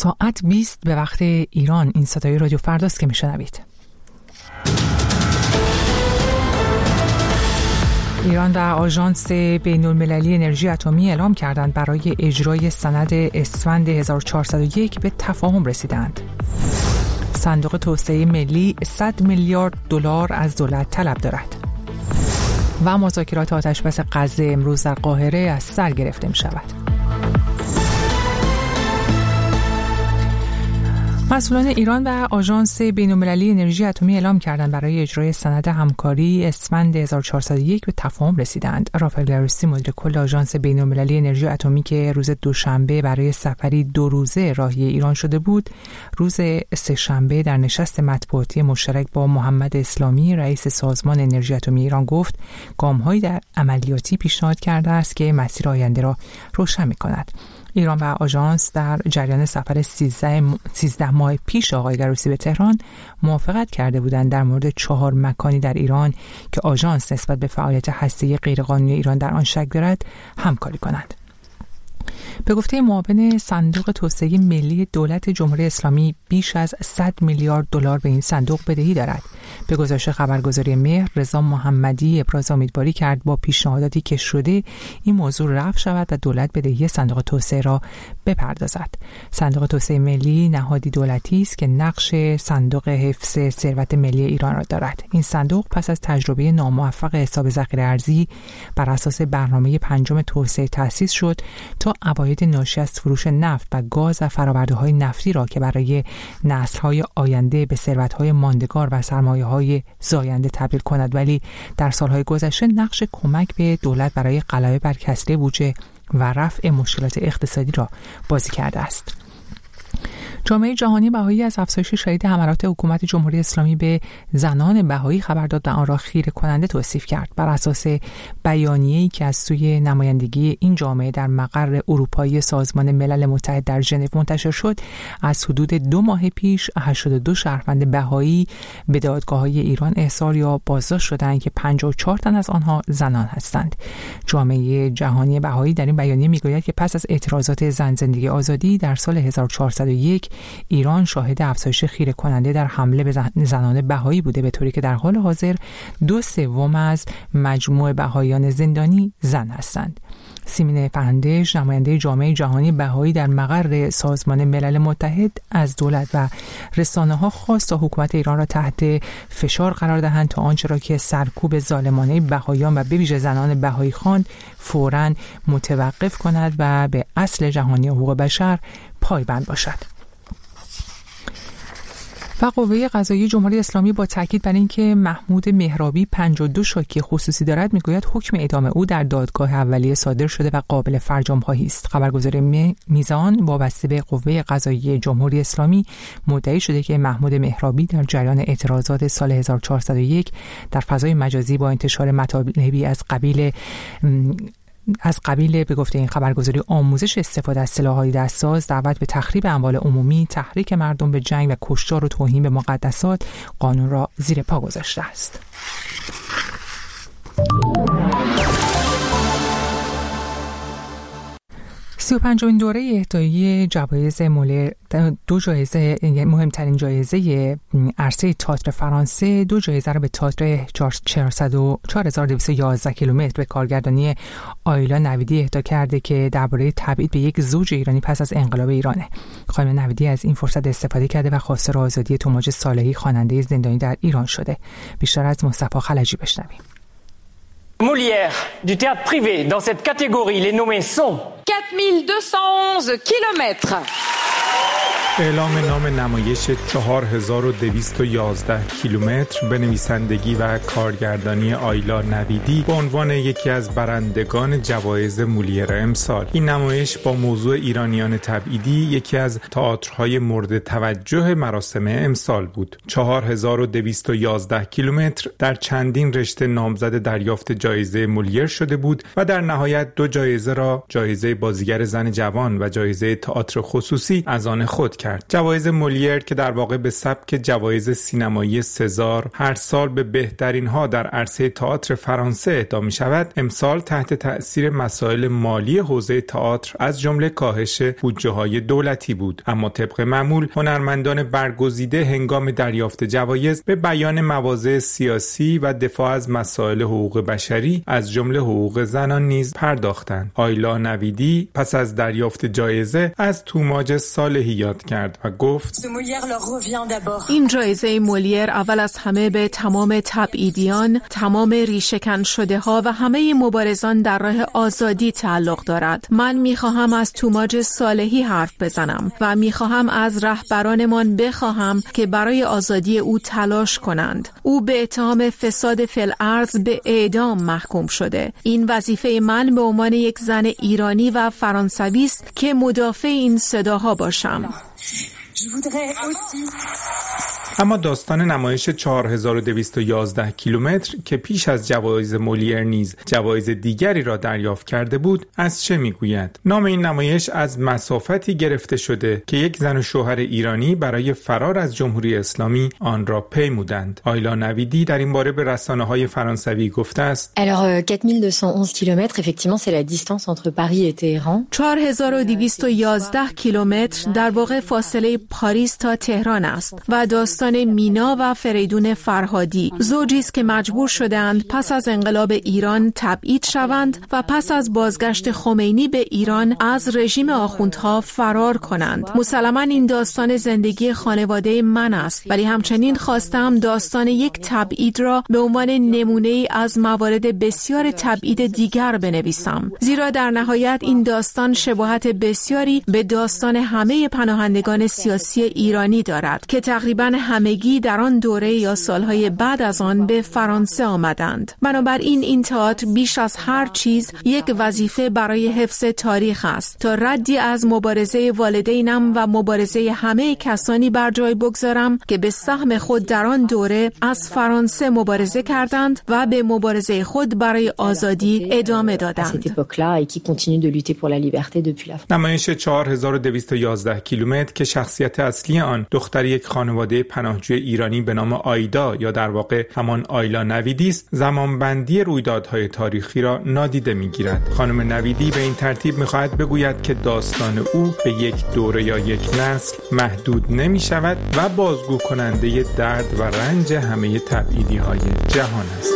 ساعت 20 به وقت ایران. این صدای رادیو فرداست که میشنوید. ایران و آژانس بین‌المللی انرژی اتمی اعلام کردند برای اجرای سند اسفند 1401 به تفاهم رسیدند. صندوق توسعه ملی 100 میلیارد دلار از دولت طلب دارد. و مذاکرات آتشبس غزه امروز در قاهره از سر گرفته می شود. مسئولان ایران و آژانس بین‌المللی انرژی اتمی اعلام کردند برای اجرای سند همکاری اسفند 1401 به تفاهم رسیدند. رافائل گروسی مدیر کل آژانس بین‌المللی انرژی اتمی که روز دوشنبه برای سفری 2 روزه راهی ایران شده بود، روز سه‌شنبه در نشست مطبوعاتی مشترک با محمد اسلامی رئیس سازمان انرژی اتمی ایران گفت گام‌هایی در عملیاتی پیشنهاد کرده است که مسیر آینده را روشن می‌کند. ایران و آژانس در جریان سفر 13 ماه پیش آقای گروسی به تهران موافقت کرده بودند در مورد 4 مکانی در ایران که آژانس نسبت به فعالیت هسته‌ای غیرقانونی ایران در آن شک دارد همکاری کنند. به گفته معاون صندوق توسعه ملی دولت جمهوری اسلامی بیش از 100 میلیارد دلار به این صندوق بدهی دارد. به گزارش خبرگزاری مهر، رضا محمدی ابراز امیدواری کرد با پیشنهاداتی که شده این موضوع رفع شود و دولت بدهی صندوق توسعه را بپردازد. صندوق توسعه ملی نهادی دولتی است که نقش صندوق حفظ ثروت ملی ایران را دارد. این صندوق پس از تجربه ناموفق حساب ذخیره ارزی بر اساس برنامه 5 توسعه تأسیس شد تا عواید ناشی از فروش نفت و گاز و فرآورده‌های نفتی را که برای نسل‌های آینده به ثروت‌های ماندگار و سرمایه‌های زاینده تبدیل کند، ولی در سال‌های گذشته نقش کمک به دولت برای غلبه بر کسری بودجه و رفع مشکلات اقتصادی را بازی کرده است. جامعه جهانی بهایی از افزایش شدید حملات حکومت جمهوری اسلامی به زنان بهایی خبر داد و آن را خیره کننده توصیف کرد. بر اساس بیانیه‌ای که از سوی نمایندگی این جامعه در مقر اروپایی سازمان ملل متحد در ژنو منتشر شد، از حدود 2 ماه پیش 82 شهروند بهایی به دادگاه‌های ایران احضار یا بازداشت شدند که 54 تن از آنها زنان هستند. جامعه جهانی بهایی در این بیانیه می‌گوید که پس از اعتراضات زن زندگی آزادی در سال 1401 ایران شاهد افزایش خیره کننده در حمله به زنان بهایی بوده، به طوری که در حال حاضر 2/3 از مجموع بهاییان زندانی زن هستند. سیمین فندش، نماینده جامعه جهانی بهایی در مقر سازمان ملل متحد، از دولت و رسانه‌ها خواست تا حکومت ایران را تحت فشار قرار دهند تا آنچه را که سرکوب ظالمانه بهاییان و به ویژه زنان بهایی خواند فوراً متوقف کند و به اصل جهانی حقوق بشر پایبند باشد. و قوه قضاییه جمهوری اسلامی با تاکید بر اینکه محمود مهرابی 52 شاکی خصوصی دارد میگوید حکم اعدام او در دادگاه اولیه صادر شده و قابل فرجام‌خواهی است. خبرگزاری میزان وابسته به قوه قضاییه جمهوری اسلامی مدعی شده که محمود مهرابی در جریان اعتراضات سال 1401 در فضای مجازی با انتشار مطالبی از قبیل به گفته این خبرگزاری آموزش استفاده از سلاح‌های دستساز، دعوت به تخریب اموال عمومی، تحریک مردم به جنگ و کشتار و توهین به مقدسات قانون را زیر پا گذاشته است. پنجمین دوره اهدای جوایز مولر، 2 جایزه، مهمترین جایزه عرصه تئاتر فرانسه، 2 جایزه را به تئاتر 4211 کیلومتر به کارگردانی آیلا نویدی اهدا کرده که درباره تبعید به یک زوج ایرانی پس از انقلاب ایرانه. خانم نویدی از این فرصت استفاده کرده و خواستار آزادی توماج صالحی خواننده زندانی در ایران شده. بیشتر از مصطفی خلجی بشنویم. Molière du théâtre privé dans cette catégorie, les nommés sont 4211 kilomètres. اعلام نام نمایش 4211 کیلومتر به نویسندگی و کارگردانی آیلا نویدی به عنوان یکی از برندگان جوایز مولیر امسال. این نمایش با موضوع ایرانیان تبعیدی یکی از تئاترهای مورد توجه مراسم امسال بود. 4211 کیلومتر در چندین رشته نامزد دریافت جایزه مولیر شده بود و در نهایت 2 جایزه را، جایزه بازیگر زن جوان و جایزه تئاتر خصوصی، از آن خود کرد. جوایز مولیر که در واقع به سبک جوایز سینمایی سزار هر سال به بهترین ها در عرصه تئاتر فرانسه اهدا می‌شود، امسال تحت تأثیر مسائل مالی حوزه تئاتر از جمله کاهش بودجه‌های دولتی بود. اما طبق معمول هنرمندان برگزیده هنگام دریافت جوایز به بیان مواضع سیاسی و دفاع از مسائل حقوق بشری از جمله حقوق زنان نیز پرداختند. آیلا نویدی پس از دریافت جایزه از توماج صالحی یاد کرد و گفت: این جایزه مولیر اول از همه به تمام تبعیدیان، تمام ریشه‌کن شده ها و همه مبارزان در راه آزادی تعلق دارد. من میخواهم از توماج صالحی حرف بزنم و میخواهم از رهبرانمان بخواهم که برای آزادی او تلاش کنند. او به اتهام فساد فی الارض به اعدام محکوم شده. این وظیفه من به عنوان یک زن ایرانی و فرانسوی است که مدافع این صداها باشم. اما داستان نمایش 4211 کیلومتر که پیش از جوایز مولیر نیز جوایز دیگری را دریافت کرده بود از چه میگوید؟ نام این نمایش از مسافتی گرفته شده که یک زن و شوهر ایرانی برای فرار از جمهوری اسلامی آن را پیمودند. آیلا نویدی در این باره به رسانه‌های فرانسوی گفته است: 4211 کیلومتر effectivement c'est la distance entre Paris et Téhéran. 4211 کیلومتر در واقع فاصله پاریس تا تهران است و داستان مینا و فریدون فرهادی، زوجی است که مجبور شدند پس از انقلاب ایران تبعید شوند و پس از بازگشت خمینی به ایران از رژیم آخوندها فرار کنند. مسلماً این داستان زندگی خانواده من است، ولی همچنین خواستم داستان یک تبعید را به عنوان نمونه از موارد بسیار تبعید دیگر بنویسم، زیرا در نهایت این داستان شباهت بسیاری به داستان همه پناهندگان سیاسی ایرانی دارد که تقریباً همگی در آن دوره یا سالهای بعد از آن به فرانسه آمدند. بنابراین این تئاتر بیش از هر چیز یک وظیفه برای حفظ تاریخ است تا ردی از مبارزه والدینم و مبارزه همه کسانی بر جای بگذارم که به سهم خود در آن دوره از فرانسه مبارزه کردند و به مبارزه خود برای آزادی ادامه دادند. نمایش 4211 کیلومتر که شخصیت اصلی آن دختر یک خانواده پناهجوی ایرانی به نام آیدا یا در واقع همان آیلا نویدی است، زمانبندی رویدادهای تاریخی را نادیده می‌گیرد. خانم نویدی به این ترتیب می‌خواهد بگوید که داستان او به یک دوره یا یک نسل محدود نمی‌شود و بازگو کننده درد و رنج همه تبعیدی‌های جهان است.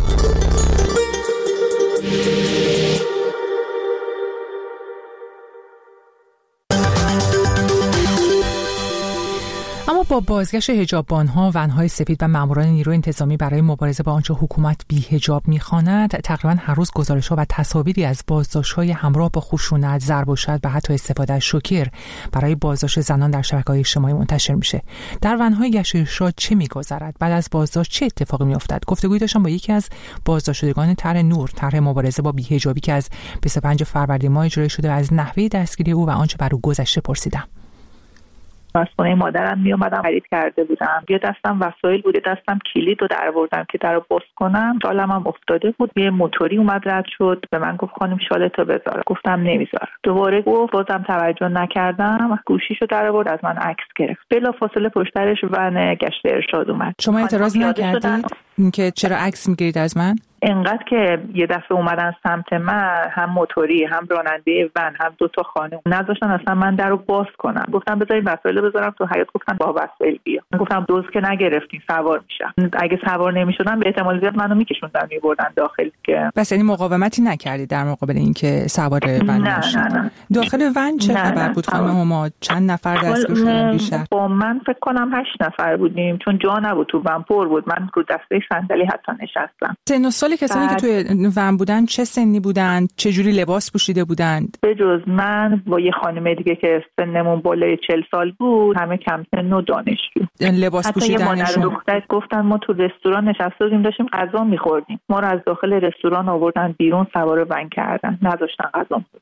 اما با بازگشت حجاببان‌ها، ون‌های سفید و ماموران نیروی انتظامی برای مبارزه با آنچه حکومت بی‌حجاب می‌خواند، تقریباً هر روز گزارش‌ها و تصاویری از بازداشت‌های همراه با خشونت، ضرب و شتم و حتی استفاده از شوکر برای بازداشت زنان در شبکه‌های اجتماعی منتشر میشه. در ون‌های گشت و ارشاد چه می‌گذرد؟ بعد از بازداشت چه اتفاقی می‌افتد؟ گفتگویی داشتم با یکی از بازداشتگان طرح نور، طرح مبارزه با بی‌حجابی که از 25 فروردین ماه اجرا شده، از نحوه دستگیری او و آنچه بر او گذشته پرسیدم. از خونه مادرم می اومدم خرید کرده بودم، یه دستم وسایل بود، دستم کلید رو درآوردم که درو باز کنم، شالم هم افتاده بود، یه موتوری اومد رد شد، به من گفت خانم شالتو بذار، گفتم نمیذارم. دوباره گفت، بازم توجه نکردم، گوشیشو درآورد از من عکس گرفت. بلافاصله پشترش ون گشت ارشاد اومد. شما اعتراض نکردید که چرا عکس میگیرید از من؟ انقدر که یه دفعه اومدن سمت من، هم موتوری، هم راننده ون، هم دو تا خانم، نذاشتن اصلا من درو باز کنم. گفتم بذارید وسایل بذارم تو حیاط، گفتن با وسایل بیا. گفتم دوز که نگرفتین، سوار میشم. اگه سوار نمیشدن به احتمال زیاد منو میکشوندن میبردن داخل. که بس یعنی مقاومتی نکردید در مقابل اینکه سوار ون نشید؟ نه. داخل ون چه خبر بود خانم ما؟ چند نفر دستگیر شدن بیشتر؟ با من فکر کنم 8 نفر بودیم، چون جا نبود تو ون، پر بود. من رو دسته صندلی حتی نشستم. سن و سال کسانی که توی ون بودن چه سنی بودن؟ چه جوری لباس پوشیده بودند؟ به جز من با یه خانم دیگه که سنمون بالای 40 سال بود، همه کم سن و دانشجو. لباس پوشیدنشون گفتن ما تو رستوران نشسته بودیم داشتیم غذا می‌خوردیم، ما رو از داخل رستوران آوردن بیرون، سوار ون کردن، نذاشتن غذا بخوریم.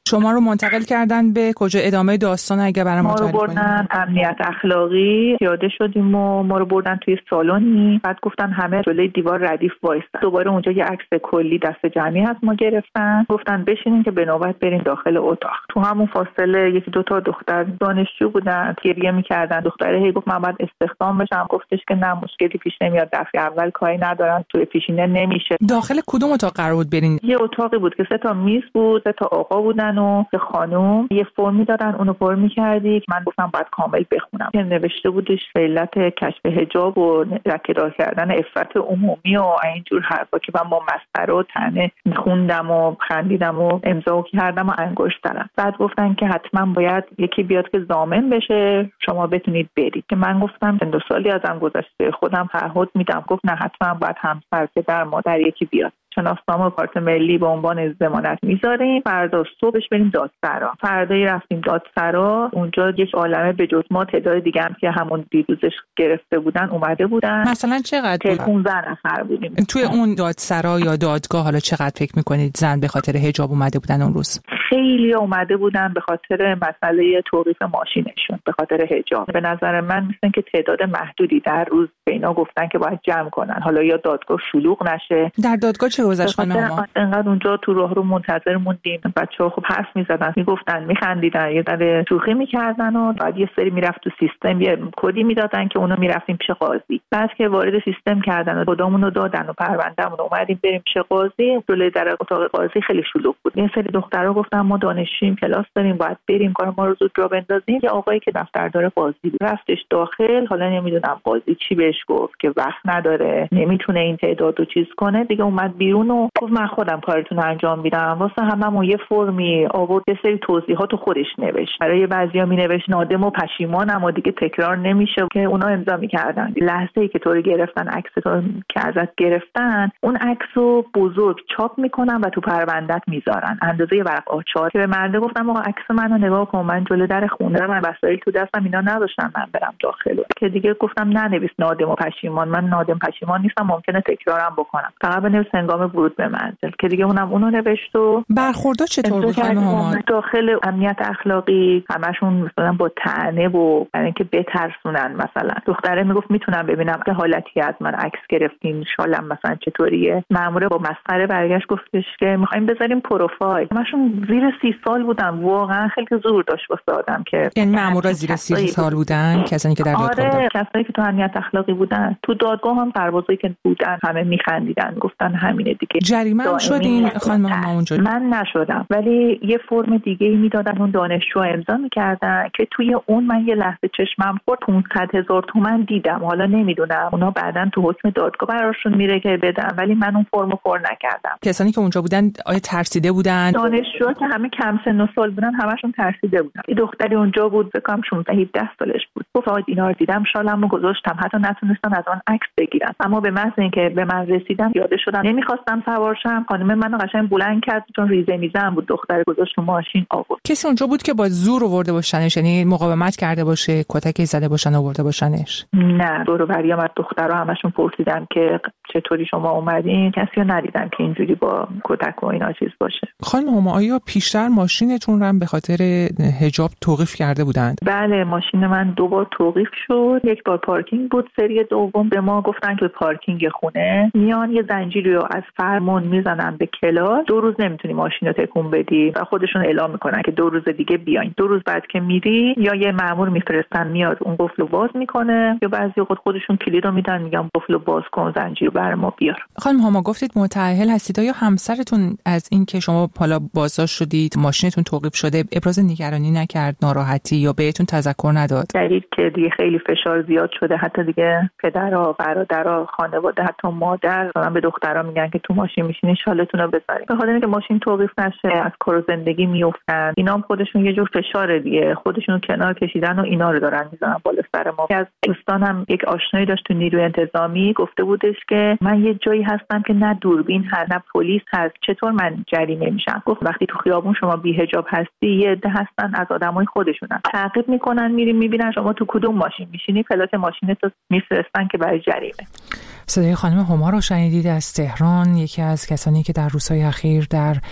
شما رو منتقل کردن به کجا؟ ادامه داستان اگه برام تعریف کنید. ما رو بردن امنیت اخلاقی، پیاده شدیم و ما رو بردن توی سالونی، بعد گفتن همه جلوی دیوار ردیف وایسن. دوباره اونجا یه عکس کلی دست جمعی از ما گرفتن، گفتن بشینین که به نوبت برین داخل اتاق. تو همون فاصله یکی دو تا دختر دانشجو بودن، گریه می‌کردن. دختره هی گفت من باید استخدام بشم، گفتش که نه مشکلی پیش نمیاد، دفعه اول کاری ندارن، توی پیشینه نمیشه. داخل کدوم اتاق قرار بود برین؟ یه اتاقی بود که 3 تا میز بود، 3 تا آقا بودن و 3 خانم. یه فرمی دادن، اونو پر می‌کردی. من گفتم باید کامل بخونم. که نوشته بودش علت کشف حجاب و رکدار کردن عفت عمومی و اینجور حرفا که من با مسطره و طعنه خوندم و خندیدم و امضا کردم و انگشت زدم. بعد گفتن که حتما باید یکی بیاد که ضامن بشه شما بتونید برید. که من گفتم 2 سالی ازم گذشته، خودم تعهد میدم. گفت نه حتما باید همسر پدر مادر یکی بیاد. شناسنامه و کارت ملی به عنوان ضمانت میذاریم، فردا صبحش بریم دادسرا. فردایی رفتیم دادسرا، اونجا یک عالمه به جز ما تعداد دیگه هم که همون دیروزش گرفته بودن اومده بودن. مثلا چقدر بود؟ 15 نفر بودیم. توی اون دادسرا یا دادگاه حالا چقدر فکر میکنید زن به خاطر حجاب اومده بودن اون روز؟ خیلی اومده بودن به خاطر مسئله توقیف ماشینشون، به خاطر حجاب. به نظر من مثلا که تعداد محدودی در روز به اینا گفتن که باید جمع کنن، حالا یا دادگاه شلوغ نشه. در دادگاه چه گذشت خانم؟ انقدر اونجا تو راه رو منتظر موندیم. بچه‌ها خب حرف می‌زدن، میگفتن، میخندیدن، یه ذره شوخی می‌کردن و بعد یه سری میرفت تو سیستم، یه کدی میدادن که اونو میرفتیم پیش قاضی. بعد که وارد سیستم کردن و کدامون رو دادن و پروندهمون اومدیم بریم پیش قاضی. جلوی در اتاق قاضی خیلی شلوغ بود. یه سری دخترها گفتن ما دانشجوییم، کلاس داریم، باید بریم، کار ما رو زود راه بندازیم. یه آقایی که دفتردار قاضی بود رفتش داخل. حالا نمیدونم قاضی چی بهش گفت که وقت نداره، نمیتونه این تعدادو چیز کنه. دیگه اومد بیرون و گفت من خودم کارتون رو انجام میدم. واسه هممون یه فرمی آورد، یه سری توضیحاتو خودش نوشت. برای بعضیا مینوشت نادم و پشیمانم و دیگه تکرار نمیشه که اونا امضا میکردن. لحظه‌ای که تو رو گرفتن، عکستو که ازت گرفتن، اون عکسو بزرگ چاپ میکنن و تو پروندهت میذارن اندازه ورق آچار. که به مرده گفتم آقا عکس منو نگاه کن، من جلوی در خونه من وسایل تو دستم اینا نداشتم من برم داخل. که دیگه گفتم ننویس نادم و پشیمان، من نادم پشیمان نیستم، ممکنه تکرارم بکنم، فقط بنویس هنگام ورود به منزل. که دیگه اونو نوشت. و برخوردها چطور بود خانم هما؟ داخل امنیت اخلاقی همشون مثلا با طعنه و برای اینکه بترسونن. مثلا دختره میگفت میتونم ببینم که حالتی از من عکس گرفتین، شالم مثلا چطوریه. مأموره با مسخره برگشت گفتش که میخوایم بذاریم پروفایل. همشون زیر 30 سال بودن. واقعا خیلی زور داشت واسه آدم که یعنی مأمورا زیر 30 سال بودن، کسانی که در دادگاه بودن. کسایی که تو امنیت اخلاقی بودن. تو دادگاه هم سربازایی که بودن همه میخندیدن، گفتن همینه دیگه. جریمه هم شدین خانم هما اونجا؟ من نشدم، ولی یه فرم دیگه ای میدادن اون دانشجو امضا میکردن که توی اون من یه لحظه چشمم خورد 500,000 تومان دیدم. حالا نمیدونم اونا بعدن تو حکم دادگاه براشون میره که بدن، ولی من اون فرمو پر نکردم. کسانی که اونجا بودن آیا ترسیده بودن؟ دانشجو که همه کم سن و سال بودن همشون ترسیده بودن. یه دختری اونجا بود فکرم 16-17 سالش بود. گفت آقا اینا رو دیدم شالمو گذاشتم، حتی نتونستم از آن عکس بگیرم. اما به محض اینکه به من رسیدم پیاده شدم، نمیخواستم سوار شم. خانم منو قشنگ بلند کرد چون ریزه میزم بود. دختر گذاشت تو ماشین آورد. کسی اونجا بود که با زور آورده باشنش، یعنی مقاومت کرده باشه، کتکی زده باشن آورده باشنش؟ نه، دور و بریام از دخترها همشون پرسیدم که چطوری شما اومدین. کسی رو ندیدم که اینجوری با کتک و اینا چیز باشه. خانم هما آیا پیشتر ماشینتون رو به خاطر حجاب توقیف کرده بودند؟ بله، ماشین من 2 بار توقیف شد. یک بار پارکینگ بود، سری دوم به ما گفتن که پارکینگ خونه میان یه زنجیری رو از فرمون میزنن به کلاس. 2 روز نمیتونی ماشین رو تکون بدی و خودشون اعلام میکنن که 2 روز دیگه بیاین. 2 روز بعد که میری یا یه مأمور میفرستن میاد اون قفل رو باز میکنه، یا بعضی وقت خودشون کلید رو میدن میگن قفل رو باز کن، زنجیر برای ما بیار. خانم هما گفتید متأهل هستید، یا همسرتون از این که شما حالا بازداشت شدید ماشینتون توقیف شده ابراز نگرانی نکرد، ناراحتی، یا بهتون تذکر نداد؟ دلیل که دیگه خیلی فشار زیاد شده، حتی دیگه پدرها، برادرها، خانواده، حتی مادر به دخترها میگن که تو ماشین میشینین شالتون رو بذارید، به خاطر اینکه ماشین توقیف نشه از کار و زندگی میافتن. اینا هم خودشون یه جور فشار دیگه، خودشون کنار کشیدن و اینا رو دارن میذارن بالا سر ما. از دوستانم یک آشنایی داشت تو نیروی انتظامی، گفته بودش که من یه جایی هستم که نه دوربین هست نه پلیس هست، چطور من جریمه میشم؟ گفت وقتی تو خیابون شما بی حجاب هستی یه عده هستن از آدمای خودشونن تعقیب میکنن، میریم میبینن شما تو کدوم ماشین میشینی، پلاک ماشینتو میفرستن که برای جریمه. صدای خانم هما رو شنیدید از تهران، یکی از کسانی که در روزهای اخیر در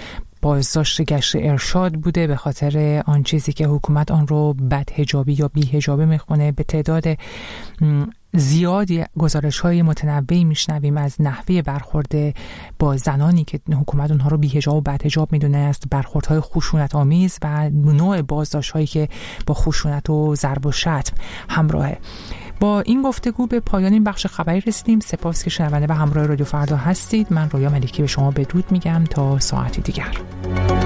بازداشت گشت ارشاد بوده به خاطر آن چیزی که حکومت آن رو بدحجابی یا بی‌حجابی میخونه. به تعداد زیادی گزارش‌های متنوعی میشنویم از نحوه برخورد با زنانی که حکومت اونها رو بی‌حجاب و بدحجاب میدونه، است برخوردهای خشونت‌آمیز و نوع بازداشت‌هایی که با خشونت و ضرب و شتم همراهه. با این گفتگو به پایان این بخش خبری رسیدیم. سپاس که شنونده و همراه رادیو فردا هستید. من رویا ملکی به شما بدرود میگم تا ساعتی دیگر.